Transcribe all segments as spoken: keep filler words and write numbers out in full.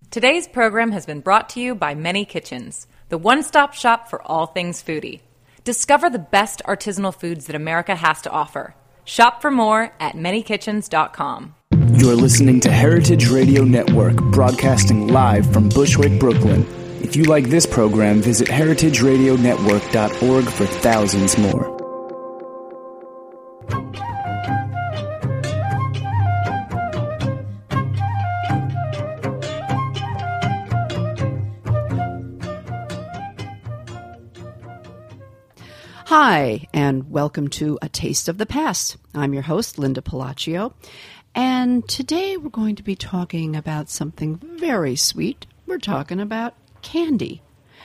Today's program has been brought to you by Many Kitchens, the one-stop shop for all things foodie. Discover the best artisanal foods that America has to offer. Shop for more at many kitchens dot com. You're listening to Heritage Radio Network, broadcasting live from Bushwick, Brooklyn. If you like this program, visit heritage radio network dot org for thousands more. Hi, and welcome to A Taste of the Past. I'm your host, Linda Palacio, and today we're going to be talking about something very sweet. We're talking about candy.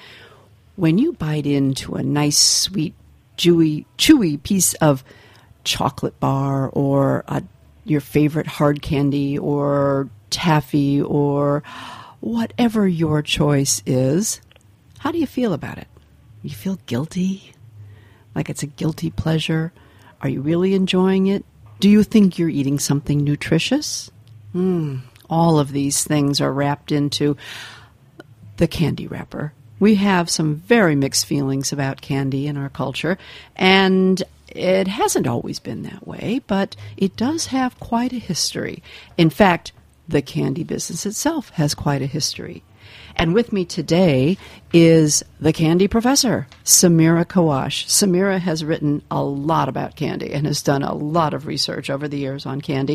When you bite into a nice, sweet, chewy, chewy piece of chocolate bar or a, your favorite hard candy or taffy or whatever your choice is, how do you feel about it? You feel guilty? Like it's a guilty pleasure? Are you really enjoying it? Do you think you're eating something nutritious? Mm, all of these things are wrapped into the candy wrapper. We have some very mixed feelings about candy in our culture, and it hasn't always been that way, but it does have quite a history. In fact, the candy business itself has quite a history. And with me today is the candy professor, Samira Kawash. Samira has written a lot about candy and has done a lot of research over the years on candy.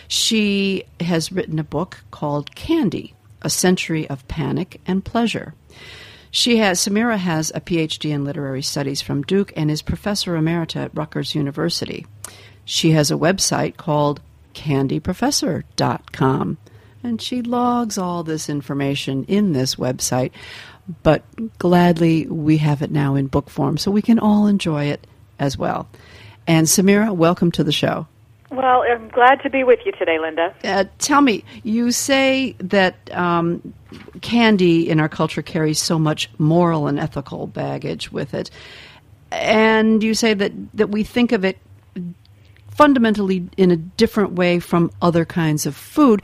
She has written a book called Candy, A Century of Panic and Pleasure. She has Samira has a P H D in literary studies from Duke and is professor emerita at Rutgers University. She has a website called candy professor dot com. And she logs all this information in this website, but gladly we have it now in book form so we can all enjoy it as well. And Samira, welcome to the show. Well, I'm glad to be with you today, Linda. Uh, tell me, you say that um, candy in our culture carries so much moral and ethical baggage with it, and you say that, that we think of it fundamentally in a different way from other kinds of food.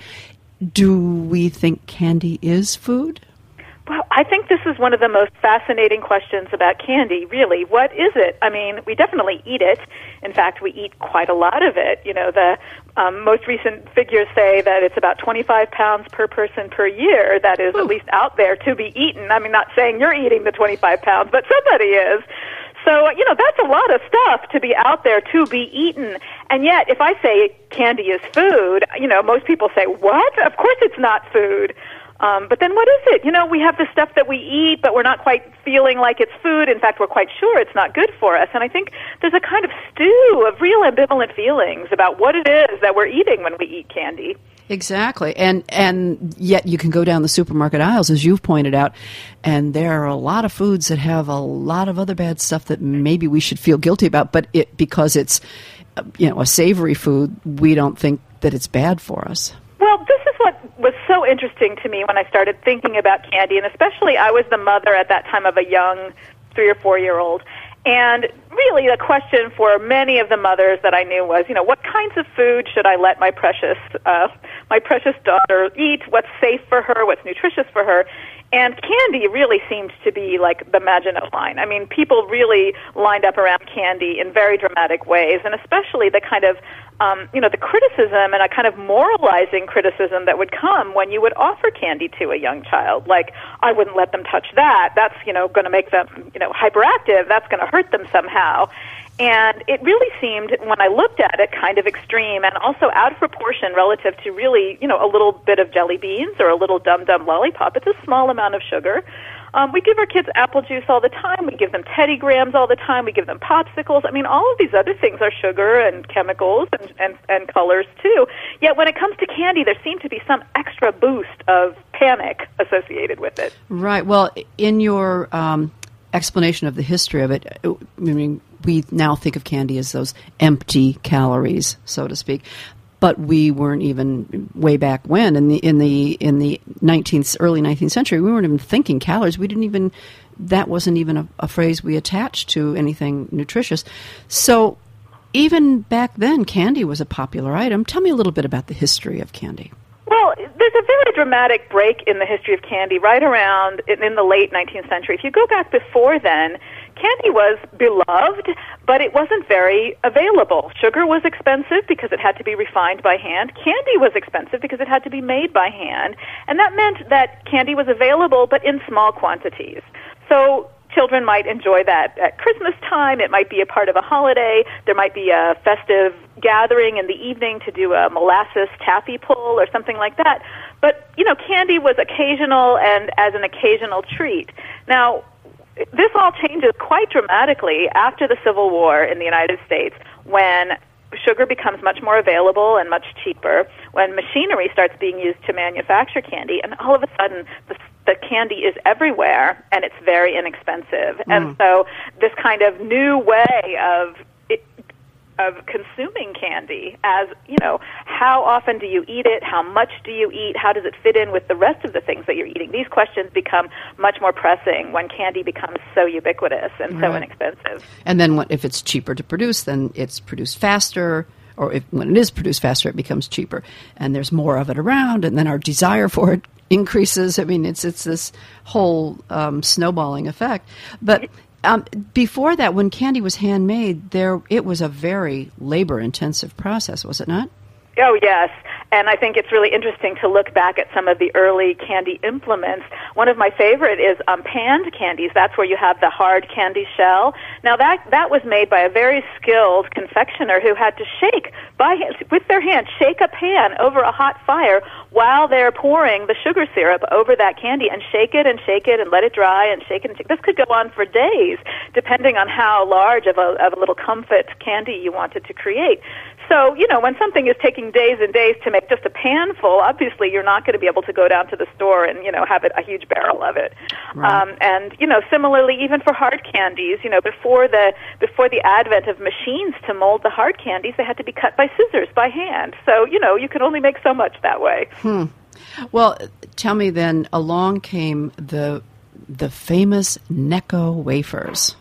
Do we think candy is food? Well, I think this is one of the most fascinating questions about candy, really. What is it? I mean, we definitely eat it. In fact, we eat quite a lot of it. You know, the um, most recent figures say that it's about twenty-five pounds per person per year that is Ooh. At least out there to be eaten. I mean, not saying you're eating the twenty-five pounds, but somebody is. So, you know, that's a lot of stuff to be out there to be eaten. And yet, if I say candy is food, you know, most people say, what? Of course it's not food. Um, but then what is it? You know, we have the stuff that we eat, but we're not quite feeling like it's food. In fact, we're quite sure it's not good for us. And I think there's a kind of stew of real ambivalent feelings about what it is that we're eating when we eat candy. Exactly. And and yet you can go down the supermarket aisles, as you've pointed out, and there are a lot of foods that have a lot of other bad stuff that maybe we should feel guilty about, but it because it's, you know, a savory food, we don't think that it's bad for us. Well, this is what was so interesting to me when I started thinking about candy, and especially I was the mother at that time of a young three- or four-year-old. And really the question for many of the mothers that I knew was, you know, what kinds of food should I let my precious uh, my precious daughter eat? What's safe for her? What's nutritious for her? And candy really seemed to be like the Maginot Line. I mean, people really lined up around candy in very dramatic ways, and especially the kind of, um, you know, the criticism and a kind of moralizing criticism that would come when you would offer candy to a young child. Like, I wouldn't let them touch that. That's, you know, going to make them, you know, hyperactive. That's going to hurt them somehow. And it really seemed, when I looked at it, kind of extreme and also out of proportion relative to really, you know, a little bit of jelly beans or a little Dum Dum lollipop. It's a small amount of sugar. Um, we give our kids apple juice all the time. We give them Teddy Grahams all the time. We give them popsicles. I mean, all of these other things are sugar and chemicals and, and, and colors, too. Yet when it comes to candy, there seemed to be some extra boost of panic associated with it. Right. Well, in your um, explanation of the history of it, I mean, we now think of candy as those empty calories, so to speak. But we weren't even way back when in the in the in the nineteenth early nineteenth century. We weren't even thinking calories. We didn't even that wasn't even a, a phrase we attached to anything nutritious. So even back then, candy was a popular item. Tell me a little bit about the history of candy. Well, there's a very dramatic break in the history of candy right around in, in the late nineteenth century. If you go back before then, candy was beloved, but it wasn't very available. Sugar was expensive because it had to be refined by hand. Candy was expensive because it had to be made by hand. And that meant that candy was available, but in small quantities. So children might enjoy that at Christmas time. It might be a part of a holiday. There might be a festive gathering in the evening to do a molasses taffy pull or something like that. But, you know, candy was occasional and as an occasional treat. Now, this all changes quite dramatically after the Civil War in the United States when sugar becomes much more available and much cheaper, when machinery starts being used to manufacture candy, and all of a sudden the, the candy is everywhere and it's very inexpensive. Mm. And so this kind of new way of it, of consuming candy as, you know, how often do you eat it? How much do you eat? How does it fit in with the rest of the things that you're eating? These questions become much more pressing when candy becomes so ubiquitous and so right. inexpensive. And then what, if it's cheaper to produce, then it's produced faster, or if when it is produced faster, it becomes cheaper. And there's more of it around, and then our desire for it increases. I mean, it's it's this whole um, snowballing effect. But Um, before that, when candy was handmade, there it was a very labor-intensive process, was it not? Oh, yes. And I think it's really interesting to look back at some of the early candy implements. One of my favorite is um, panned candies. That's where you have the hard candy shell. Now, that that was made by a very skilled confectioner who had to shake, by with their hand, shake a pan over a hot fire while they're pouring the sugar syrup over that candy, and shake it and shake it and let it dry and shake it and shake. This could go on for days, depending on how large of a, of a little comfort candy you wanted to create. So, you know, when something is taking days and days to make just a pan full, obviously you're not going to be able to go down to the store and, you know, have it, a huge barrel of it. Right. Um, and, you know, similarly, even for hard candies, you know, before the before the advent of machines to mold the hard candies, they had to be cut by scissors, by hand. So, you know, you could only make so much that way. Hmm. Well, tell me then, along came the the famous Necco wafers.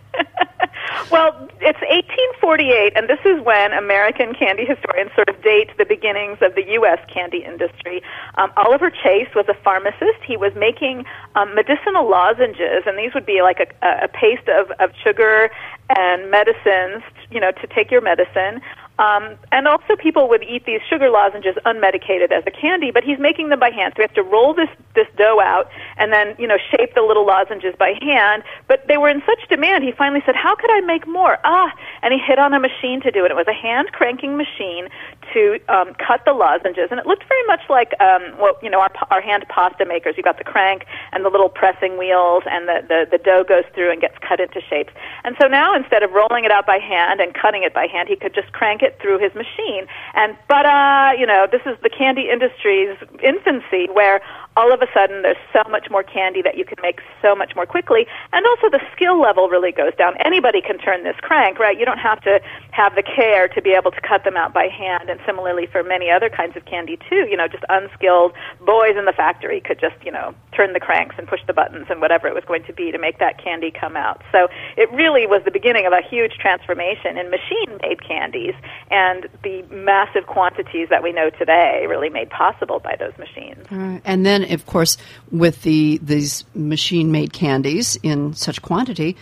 Well, it's eighteen forty-eight, and this is when American candy historians sort of date the beginnings of the U S candy industry. Um, Oliver Chase was a pharmacist. He was making um, medicinal lozenges, and these would be like a, a paste of, of sugar and medicines, you know, to take your medicine. Um, and also people would eat these sugar lozenges unmedicated as a candy, but he's making them by hand. So we have to roll this, this dough out and then, you know, shape the little lozenges by hand. But they were in such demand, he finally said, how could I make more? Ah, and he hit on a machine to do it. It was a hand-cranking machine to um, cut the lozenges. And it looked very much like, um, well, you know, our, our hand pasta makers. You've got the crank and the little pressing wheels, and the, the, the dough goes through and gets cut into shapes. And so now, instead of rolling it out by hand and cutting it by hand, he could just crank it through his machine. And, but, uh, you know, this is the candy industry's infancy, where all of a sudden there's so much more candy that you can make so much more quickly. And also the skill level really goes down. Anybody can turn this crank, right? You don't have to have the care to be able to cut them out by hand. And similarly for many other kinds of candy, too. You know, just unskilled boys in the factory could just, you know, turn the cranks and push the buttons and whatever it was going to be to make that candy come out. So it really was the beginning of a huge transformation in machine-made candies, and the massive quantities that we know today really made possible by those machines. Uh, and then, of course, with the these machine-made candies in such quantity,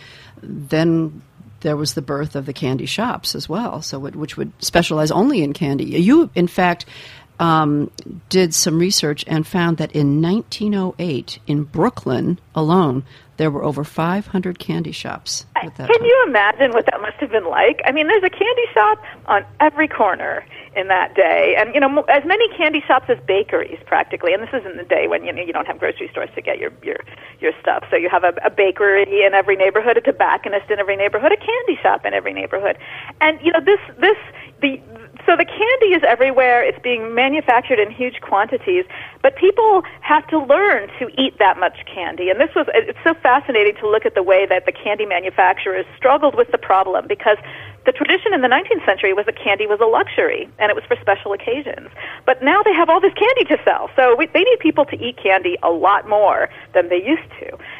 then there was the birth of the candy shops as well, so it, which would specialize only in candy. You, in fact, um, did some research and found that in nineteen oh eight, in Brooklyn alone, there were over five hundred candy shops at that Can time. you imagine what that must have been like? I mean, there's a candy shop on every corner in that day, and, you know, as many candy shops as bakeries, practically. And this is in the day when, you know, you don't have grocery stores to get your your, your stuff. So you have a, a bakery in every neighborhood, a tobacconist in every neighborhood, a candy shop in every neighborhood. And, you know, this this the so the candy is everywhere. It's being manufactured in huge quantities, but people have to learn to eat that much candy. And this was it's so fascinating to look at the way that the candy manufacturers struggled with the problem, because the tradition in the nineteenth century was that candy was a luxury, and it was for special occasions. But now they have all this candy to sell, so we, they need people to eat candy a lot more than they used to.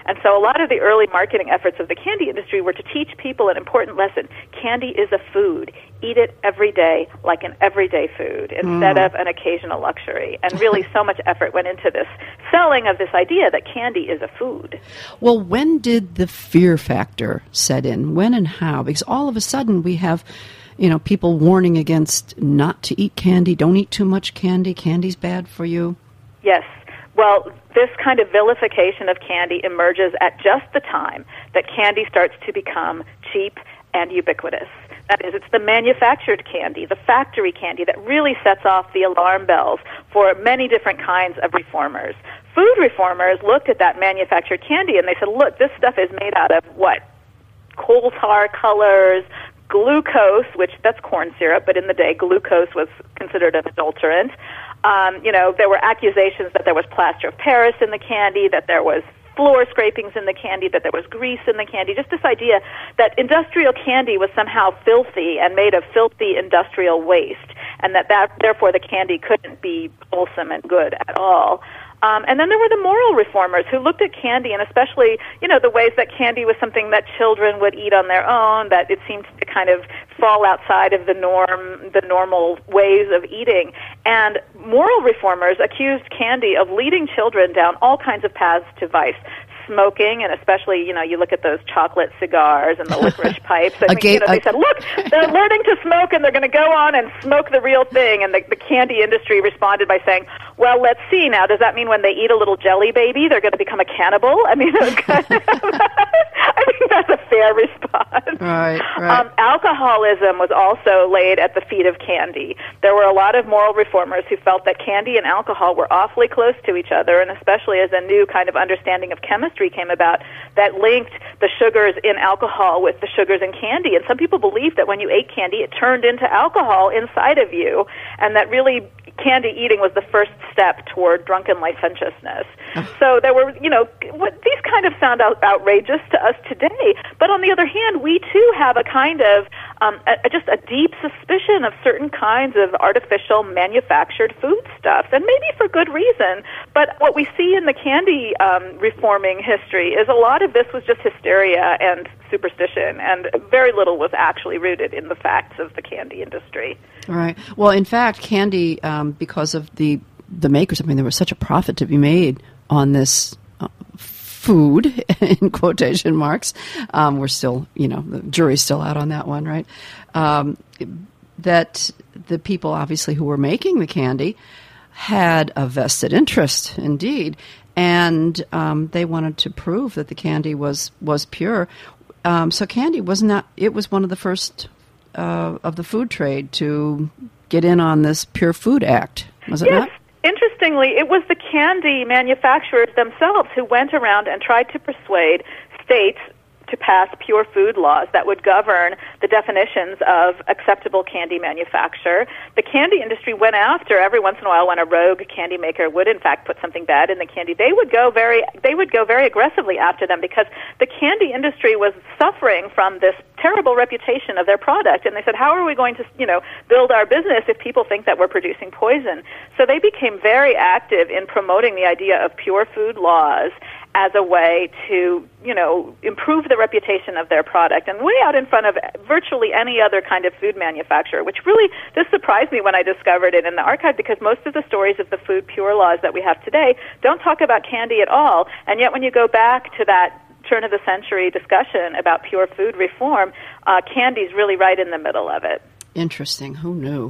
And so a lot of the early marketing efforts of the candy industry were to teach people an important lesson. Candy is a food. Eat it every day like an everyday food instead mm. of an occasional luxury. And really so much effort went into this selling of this idea that candy is a food. Well, when did the fear factor set in? When and how? Because all of a sudden we have, you know, people warning against not to eat candy, don't eat too much candy, candy's bad for you. Yes. Well, this kind of vilification of candy emerges at just the time that candy starts to become cheap and ubiquitous. That is, it's the manufactured candy, the factory candy, that really sets off the alarm bells for many different kinds of reformers. Food reformers looked at that manufactured candy and they said, look, this stuff is made out of what? Coal tar colors, glucose, which that's corn syrup, but in the day glucose was considered an adulterant. Um, you know, there were accusations that there was plaster of Paris in the candy, that there was floor scrapings in the candy, that there was grease in the candy, just this idea that industrial candy was somehow filthy and made of filthy industrial waste, and that, that therefore the candy couldn't be wholesome and good at all. Um, and then there were the moral reformers who looked at candy, and especially, you know, the ways that candy was something that children would eat on their own, that it seemed to kind of fall outside of the norm, the normal ways of eating. And moral reformers accused candy of leading children down all kinds of paths to vice. Smoking, and especially, you know, you look at those chocolate cigars and the licorice pipes. I think, you know, they said, look, they're learning to smoke, and they're going to go on and smoke the real thing. And the, the candy industry responded by saying, well, let's see now. Does that mean when they eat a little jelly baby, they're going to become a cannibal? I mean, it was kind of, I think that's a fair response. Right, right. Um, alcoholism was also laid at the feet of candy. There were a lot of moral reformers who felt that candy and alcohol were awfully close to each other, and especially as a new kind of understanding of chemistry came about that linked the sugars in alcohol with the sugars in candy. And some people believed that when you ate candy, it turned into alcohol inside of you, and that really candy eating was the first step toward drunken licentiousness. So there were, you know, what, these kind of sound out, outrageous to us today, but on the other hand, we too have a kind of, um, a, just a deep suspicion of certain kinds of artificial manufactured foodstuffs, and maybe for good reason. But what we see in the candy um, reforming history is a lot of this was just hysteria and superstition, and very little was actually rooted in the facts of the candy industry. All right. Well, in fact, candy, um, because of the the makers, I mean, there was such a profit to be made on this uh, food, in quotation marks. Um, we're still, you know, the jury's still out on that one, right? Um, that the people, obviously, who were making the candy had a vested interest, indeed, and um, they wanted to prove that the candy was, was pure. Um, so candy was not, it was one of the first uh, of the food trade to get in on this Pure Food Act, was it yes. not? Interestingly, it was the candy manufacturers themselves who went around and tried to persuade states to pass pure food laws that would govern the definitions of acceptable candy manufacture. The candy industry went after, every once in a while when a rogue candy maker would in fact put something bad in the candy, they would go very they would go very aggressively after them, because the candy industry was suffering from this terrible reputation of their product, and they said, how are we going to, you know, build our business if people think that we're producing poison? So they became very active in promoting the idea of pure food laws as a way to, you know, improve the reputation of their product, and way out in front of virtually any other kind of food manufacturer, which really, this surprised me when I discovered it in the archive, because most of the stories of the food pure laws that we have today don't talk about candy at all, and yet when you go back to that turn-of-the-century discussion about pure food reform, uh, candy's really right in the middle of it. Interesting. Who knew?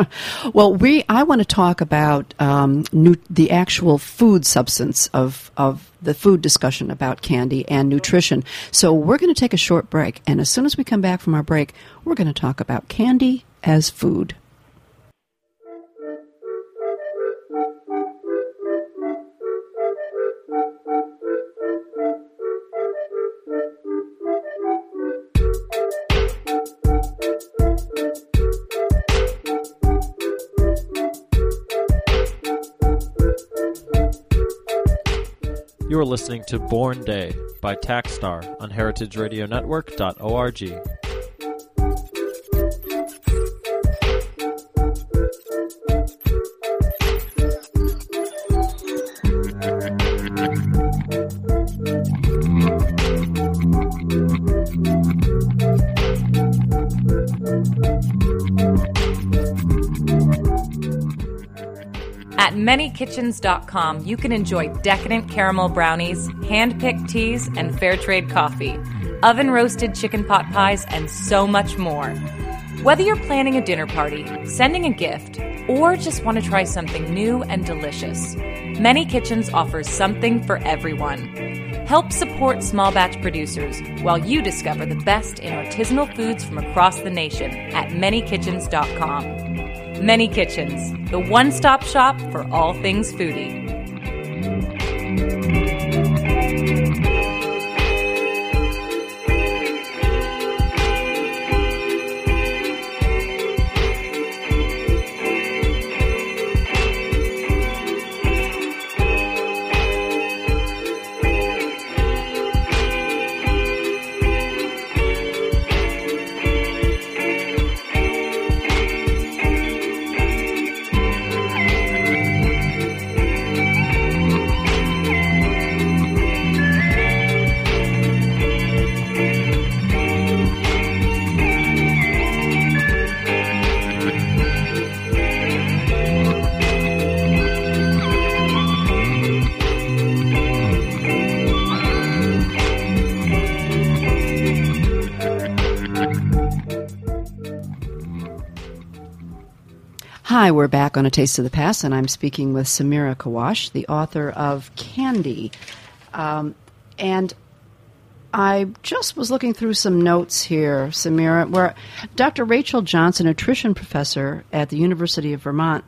Well, we I want to talk about um, nu- the actual food substance of of the food discussion about candy and nutrition. So we're going to take a short break, and as soon as we come back from our break, we're going to talk about candy as food. You are listening to Born Day by Taxstar on heritage radio network dot org. many kitchens dot com, you can enjoy decadent caramel brownies, hand-picked teas, and fair trade coffee, oven-roasted chicken pot pies, and so much more. Whether you're planning a dinner party, sending a gift, or just want to try something new and delicious, Many Kitchens offers something for everyone. Help support small batch producers while you discover the best in artisanal foods from across the nation at many kitchens dot com. Many Kitchens, the one-stop shop for all things foodie. Hi, we're back on A Taste of the Past, and I'm speaking with Samira Kawash, the author of Candy. Um, and I just was looking through some notes here, Samira, where Doctor Rachel Johnson, a nutrition professor at the University of Vermont,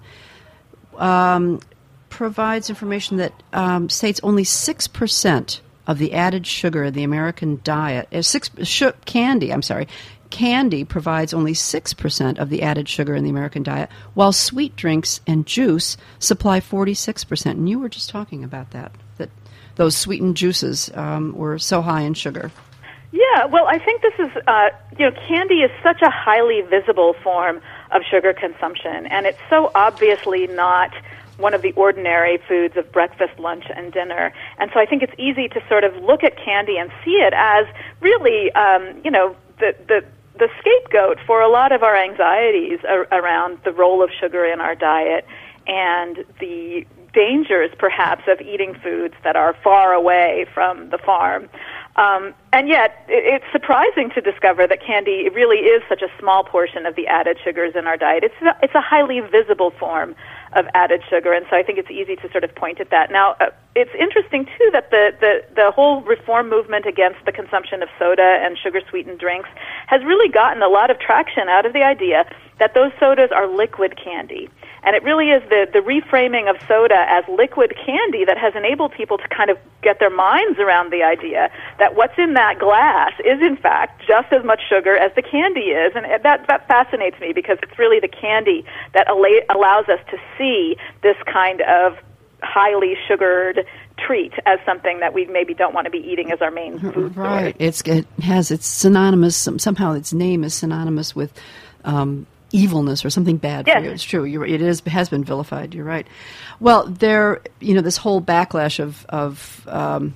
um, provides information that um, states only six percent of the added sugar in the American diet, uh, six sh- candy, I'm sorry, Candy provides only six percent of the added sugar in the American diet, while sweet drinks and juice supply forty-six percent. And you were just talking about that, that those sweetened juices um, were so high in sugar. Yeah, well, I think this is, uh, you know, candy is such a highly visible form of sugar consumption, and it's so obviously not one of the ordinary foods of breakfast, lunch, and dinner. And so I think it's easy to sort of look at candy and see it as really, um, you know, the the the scapegoat for a lot of our anxieties ar- around the role of sugar in our diet and the dangers, perhaps, of eating foods that are far away from the farm. Um, and yet, it, it's surprising to discover that candy really is such a small portion of the added sugars in our diet. It's a, it's a highly visible form of added sugar, and so I think it's easy to sort of point at that. Now, uh, it's interesting, too, that the, the, the whole reform movement against the consumption of soda and sugar-sweetened drinks has really gotten a lot of traction out of the idea that those sodas are liquid candy. And it really is the, the reframing of soda as liquid candy that has enabled people to kind of get their minds around the idea that what's in that glass is, in fact, just as much sugar as the candy is. And that, that fascinates me because it's really the candy that al- allows us to see this kind of highly sugared treat as something that we maybe don't want to be eating as our main food Right. source. It's, it has, it's synonymous, somehow its name is synonymous with um, evilness or something bad yes. for you. It's true. You're, it is has been vilified. You're right. Well, there, you know, this whole backlash of of um,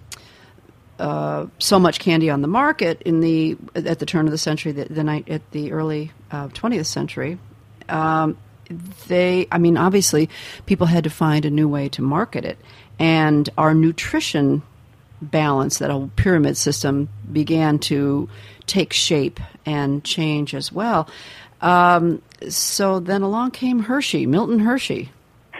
uh, so much candy on the market in the at the turn of the century, the, the night at the early uh, twentieth century. Um, they, I mean, obviously, people had to find a new way to market it, and our nutrition balance, that whole pyramid system, began to take shape and change as well. Um, so then along came Hershey, Milton Hershey.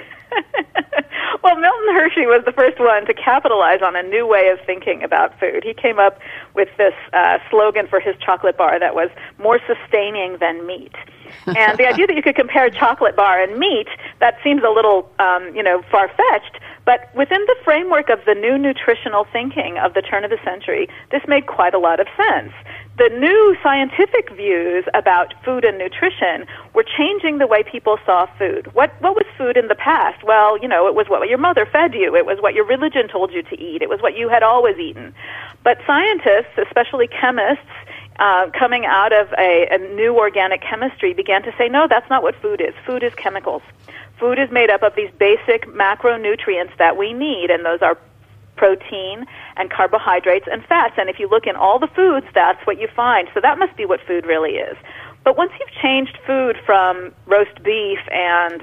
Well, Milton Hershey was the first one to capitalize on a new way of thinking about food. He came up with this uh, slogan for his chocolate bar that was more sustaining than meat. And the idea that you could compare chocolate bar and meat, that seems a little, um, you know, far-fetched. But within the framework of the new nutritional thinking of the turn of the century, this made quite a lot of sense. The new scientific views about food and nutrition were changing the way people saw food. What what was food in the past? Well, you know, it was what your mother fed you. It was what your religion told you to eat. It was what you had always eaten. But scientists, especially chemists, uh, coming out of a, a new organic chemistry, began to say, no, that's not what food is. Food is chemicals. Food is made up of these basic macronutrients that we need, and those are protein and carbohydrates and fats. And if you look in all the foods, that's what you find. So that must be what food really is. But once you've changed food from roast beef and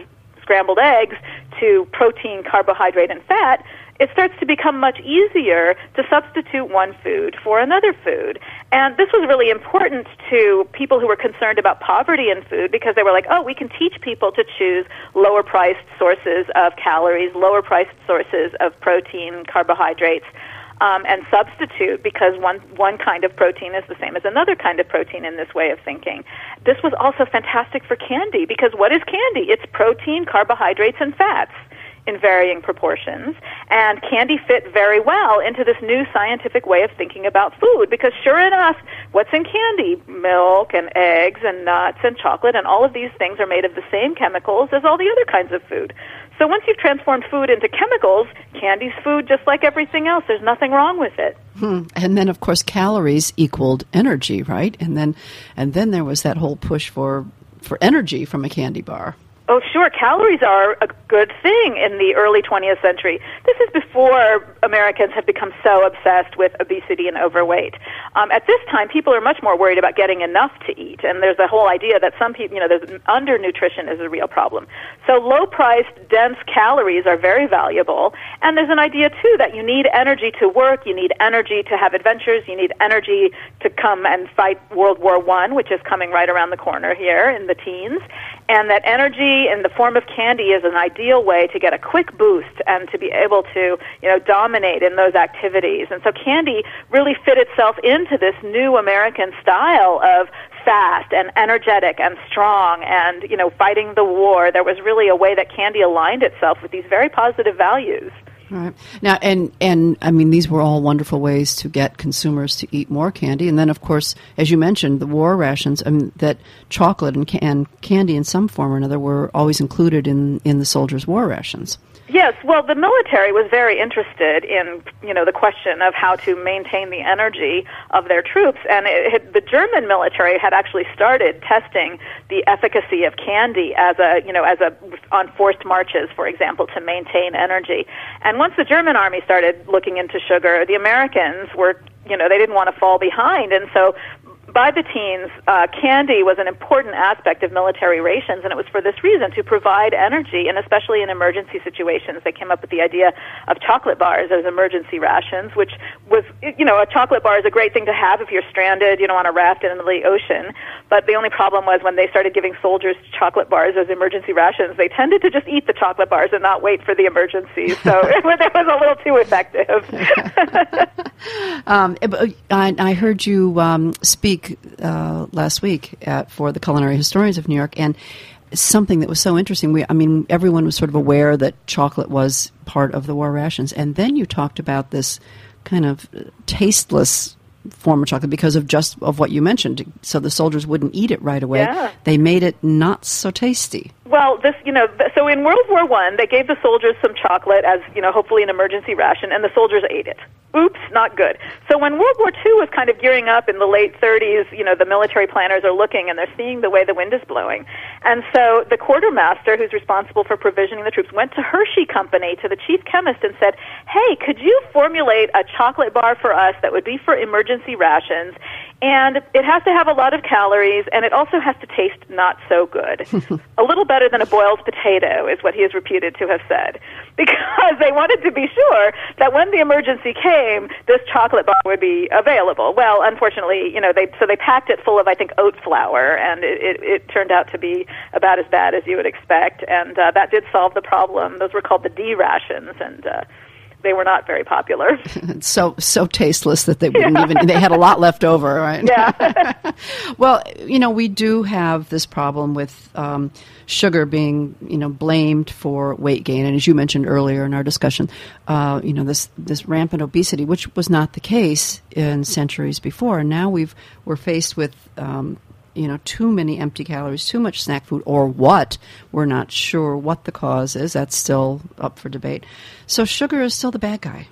scrambled eggs to protein, carbohydrate, and fat, it starts to become much easier to substitute one food for another food. And this was really important to people who were concerned about poverty in food, because they were like, oh, we can teach people to choose lower-priced sources of calories, lower-priced sources of protein, carbohydrates, um, and substitute, because one, one kind of protein is the same as another kind of protein in this way of thinking. This was also fantastic for candy, because what is candy? It's protein, carbohydrates, and fats in varying proportions, and candy fit very well into this new scientific way of thinking about food, because sure enough, what's in candy? Milk and eggs and nuts and chocolate, and all of these things are made of the same chemicals as all the other kinds of food. So once you've transformed food into chemicals, candy's food just like everything else. There's nothing wrong with it. Hmm. And then, of course, calories equaled energy, right? And then, and then there was that whole push for for energy from a candy bar. Oh, sure. Calories are a good thing in the early twentieth century. This is before Americans have become so obsessed with obesity and overweight. Um, at this time, people are much more worried about getting enough to eat, and there's a whole idea that some people, you know, there's undernutrition is a real problem. So low-priced, dense calories are very valuable, and there's an idea, too, that you need energy to work, you need energy to have adventures, you need energy to come and fight World War One, which is coming right around the corner here in the teens, and that energy in the form of candy is an ideal way to get a quick boost and to be able to, you know, dominate in those activities. And so candy really fit itself into this new American style of fast and energetic and strong and, you know, fighting the war. There was really a way that candy aligned itself with these very positive values. Right. Now, and, and I mean, these were all wonderful ways to get consumers to eat more candy. And then, of course, as you mentioned, the war rations, I mean, that chocolate and, and candy in some form or another were always included in, in the soldiers' war rations. Yes, well, the military was very interested in, you know, the question of how to maintain the energy of their troops, and it, it, the German military had actually started testing the efficacy of candy as a, you know, as a on forced marches, for example, to maintain energy. And once the German army started looking into sugar, the Americans were, you know, they didn't want to fall behind, and so by the teens, uh, candy was an important aspect of military rations, and it was for this reason, to provide energy, and especially in emergency situations. They came up with the idea of chocolate bars as emergency rations, which was, you know, a chocolate bar is a great thing to have if you're stranded, you know, on a raft in the ocean. But the only problem was when they started giving soldiers chocolate bars as emergency rations, they tended to just eat the chocolate bars and not wait for the emergencies. So it was, it was a little too effective. um, I, I heard you um, speak Uh, last week at, for the Culinary Historians of New York, and something that was so interesting. We, I mean, everyone was sort of aware that chocolate was part of the war rations, and then you talked about this kind of tasteless form of chocolate because of just of what you mentioned. So the soldiers wouldn't eat it right away. Yeah. They made it not so tasty. Well, this, you know, so in World War One, they gave the soldiers some chocolate as, you know, hopefully an emergency ration, and the soldiers ate it. Oops, not good. So when World War Two was kind of gearing up in the late thirties, you know, the military planners are looking and they're seeing the way the wind is blowing. And so the quartermaster, who's responsible for provisioning the troops, went to Hershey Company, to the chief chemist, and said, hey, could you formulate a chocolate bar for us that would be for emergency rations? And it has to have a lot of calories, and it also has to taste not so good. A little better than a boiled potato is what he is reputed to have said. Because they wanted to be sure that when the emergency came, this chocolate bar would be available. Well, unfortunately, you know, they so they packed it full of, I think, oat flour, and it, it, it turned out to be about as bad as you would expect. And uh, that did solve the problem. Those were called the D rations, and uh, they were not very popular. so so tasteless that they wouldn't yeah. even, they had a lot left over, right? Yeah. Well, you know, we do have this problem with um, sugar being, you know, blamed for weight gain. And as you mentioned earlier in our discussion, uh, you know, this, this rampant obesity, which was not the case in centuries before. And now we've, we're faced with, um, you know, too many empty calories, too much snack food, or what. We're not sure what the cause is. That's still up for debate. So sugar is still the bad guy.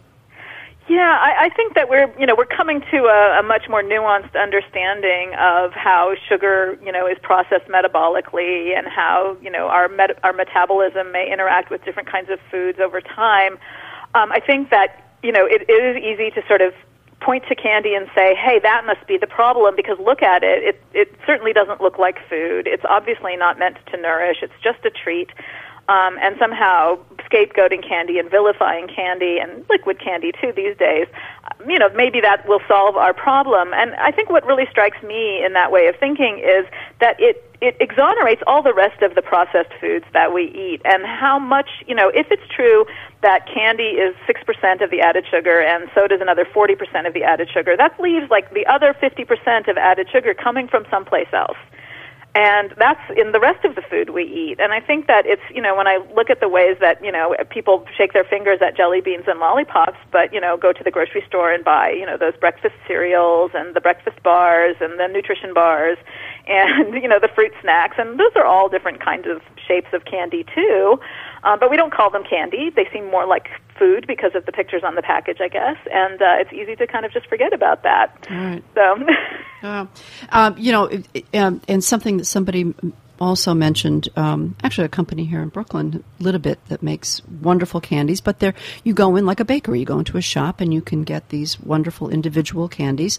Yeah, I, I think that we're, you know, we're coming to a, a much more nuanced understanding of how sugar, you know, is processed metabolically, and how, you know, our met- our metabolism may interact with different kinds of foods over time. Um, I think that, you know, it, it is easy to sort of point to candy and say, hey, that must be the problem, because look at it. It, it certainly doesn't look like food. It's obviously not meant to nourish. It's just a treat. um, and somehow scapegoating candy and vilifying candy and liquid candy too these days, you know, maybe that will solve our problem. And I think what really strikes me in that way of thinking is that it it exonerates all the rest of the processed foods that we eat, and how much, you know, if it's true that candy is six percent of the added sugar and soda is another forty percent of the added sugar, that leaves like the other fifty percent of added sugar coming from someplace else. And that's in the rest of the food we eat. And I think that it's, you know, when I look at the ways that, you know, people shake their fingers at jelly beans and lollipops, but, you know, go to the grocery store and buy, you know, those breakfast cereals and the breakfast bars and the nutrition bars and, you know, the fruit snacks. And those are all different kinds of shapes of candy, too. Um, but we don't call them candy. They seem more like food because of the pictures on the package, I guess. And uh, it's easy to kind of just forget about that. Right. So, uh, um, you know, it, it, um, and something that somebody also mentioned, um, actually a company here in Brooklyn, Little Bit, that makes wonderful candies. But there, you go in like a bakery. You go into a shop and you can get these wonderful individual candies.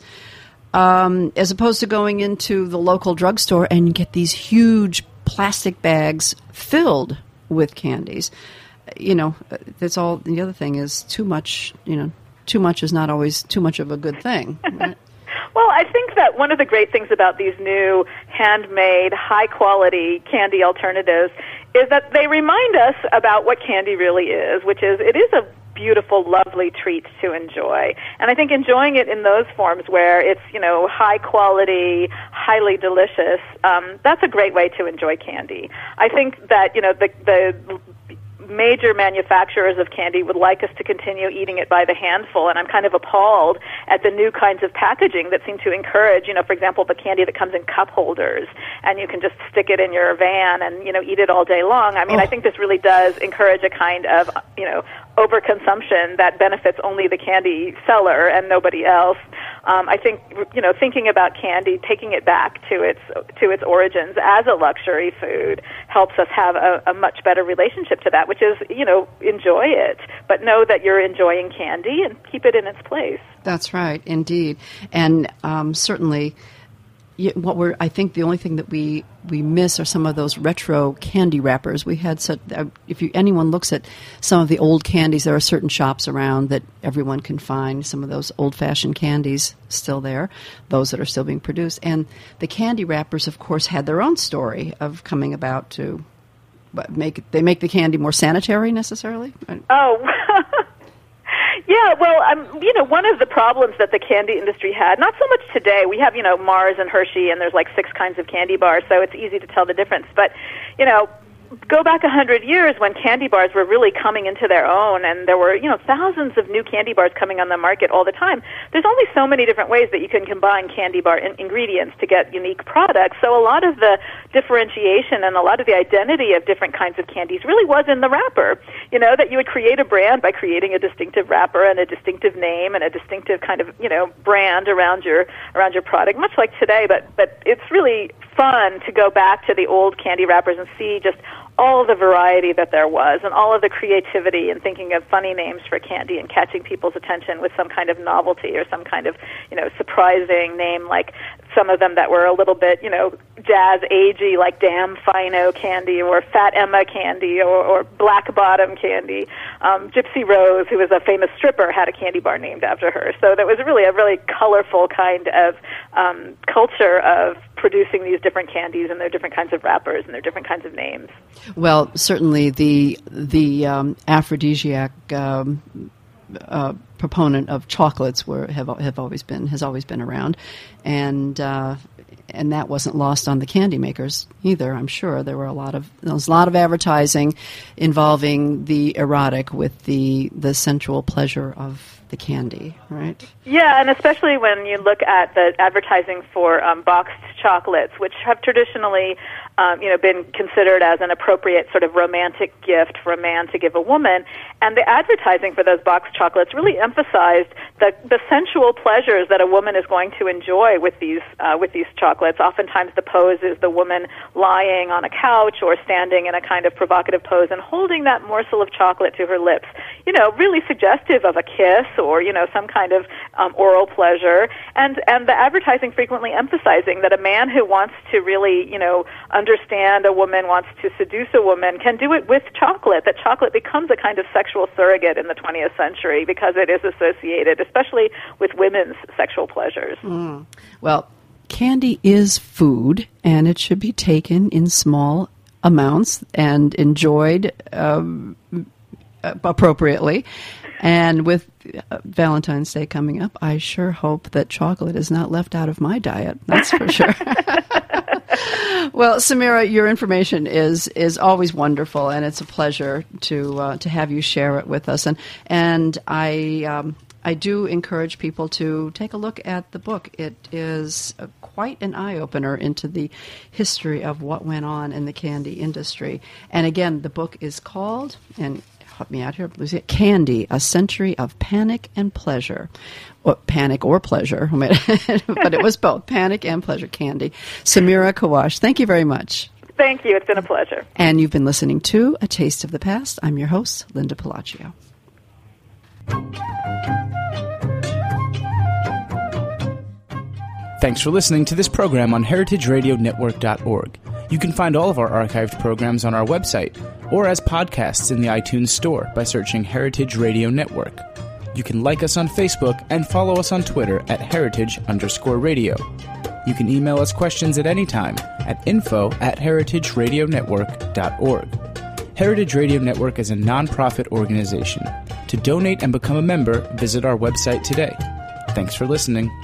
Um, as opposed to going into the local drugstore and you get these huge plastic bags filled with candies. You know, that's all. The other thing is too much, you know, too much is not always too much of a good thing. Right? Well, I think that one of the great things about these new handmade, high-quality candy alternatives is that they remind us about what candy really is, which is it is a beautiful, lovely treat to enjoy. And I think enjoying it in those forms where it's, you know, high quality, highly delicious, um, that's a great way to enjoy candy. I think that, you know, the the major manufacturers of candy would like us to continue eating it by the handful, and I'm kind of appalled at the new kinds of packaging that seem to encourage, you know, for example, the candy that comes in cup holders, and you can just stick it in your van and, you know, eat it all day long. I mean, oh. I think this really does encourage a kind of, you know, overconsumption that benefits only the candy seller and nobody else. Um, I think, you know, thinking about candy, taking it back to its to its origins as a luxury food helps us have a, a much better relationship to that, which is, you know, enjoy it, but know that you're enjoying candy and keep it in its place. That's right, indeed. And um, certainly what we're, I think the only thing that we, we miss are some of those retro candy wrappers. We had such, uh, if you, anyone looks at some of the old candies, there are certain shops around that everyone can find some of those old-fashioned candies still there, those that are still being produced. And the candy wrappers, of course, had their own story of coming about to make, they make the candy more sanitary necessarily? Oh, yeah, well, um, you know, one of the problems that the candy industry had, not so much today, we have, you know, Mars and Hershey, and there's like six kinds of candy bars, so it's easy to tell the difference. But, you know, go back a hundred years when candy bars were really coming into their own, and there were, you know, thousands of new candy bars coming on the market all the time. There's only so many different ways that you can combine candy bar in- ingredients to get unique products. So a lot of the differentiation and a lot of the identity of different kinds of candies really was in the wrapper. You know, that you would create a brand by creating a distinctive wrapper and a distinctive name and a distinctive kind of, you know, brand around your around your product, much like today. But but it's really fun to go back to the old candy wrappers and see just all the variety that there was and all of the creativity and thinking of funny names for candy and catching people's attention with some kind of novelty or some kind of, you know, surprising name, like some of them that were a little bit, you know, jazz-agey, like Damn Fino candy or Fat Emma candy or, or Black Bottom candy. Um, Gypsy Rose, who was a famous stripper, had a candy bar named after her. So that was really a really colorful kind of um, culture of producing these different candies and their different kinds of wrappers and their different kinds of names. Well, certainly the the um, aphrodisiac um, uh, proponent of chocolates were have have always been has always been around, and uh, and that wasn't lost on the candy makers either. I'm sure there were a lot of there was a lot of advertising involving the erotic with the the sensual pleasure of the candy, right? Yeah, and especially when you look at the advertising for um, boxed chocolates, which have traditionally, um, you know, been considered as an appropriate sort of romantic gift for a man to give a woman, and the advertising for those boxed chocolates really emphasized the the sensual pleasures that a woman is going to enjoy with these uh, with these chocolates. Oftentimes the pose is the woman lying on a couch or standing in a kind of provocative pose and holding that morsel of chocolate to her lips, you know, really suggestive of a kiss or, you know, some kind of um, oral pleasure. And, and the advertising frequently emphasizing that a man who wants to really, you know, understand a woman, wants to seduce a woman, can do it with chocolate, that chocolate becomes a kind of sexual surrogate in the twentieth century because it is associated, especially with women's sexual pleasures. Mm. Well, candy is food, and it should be taken in small amounts and enjoyed um, appropriately. And with uh, Valentine's Day coming up, I sure hope that chocolate is not left out of my diet. That's for sure. Well, Samira, your information is is always wonderful, and it's a pleasure to uh, to have you share it with us. And and I um, I do encourage people to take a look at the book. It is uh, quite an eye opener into the history of what went on in the candy industry. And again, the book is called, and help me out here, Lucy, Candy: A Century of Panic and Pleasure. Well, panic or pleasure, but it was both, panic and pleasure. Candy. Samira Kawash, thank you very much. Thank you. It's been a pleasure. And you've been listening to A Taste of the Past. I'm your host, Linda Palacio. Thanks for listening to this program on heritage radio network dot org. You can find all of our archived programs on our website or as podcasts in the iTunes Store by searching Heritage Radio Network. You can like us on Facebook and follow us on Twitter at heritage underscore radio. You can email us questions at any time at info at heritage radio network dot org. Heritage Radio Network is a nonprofit organization. To donate and become a member, visit our website today. Thanks for listening.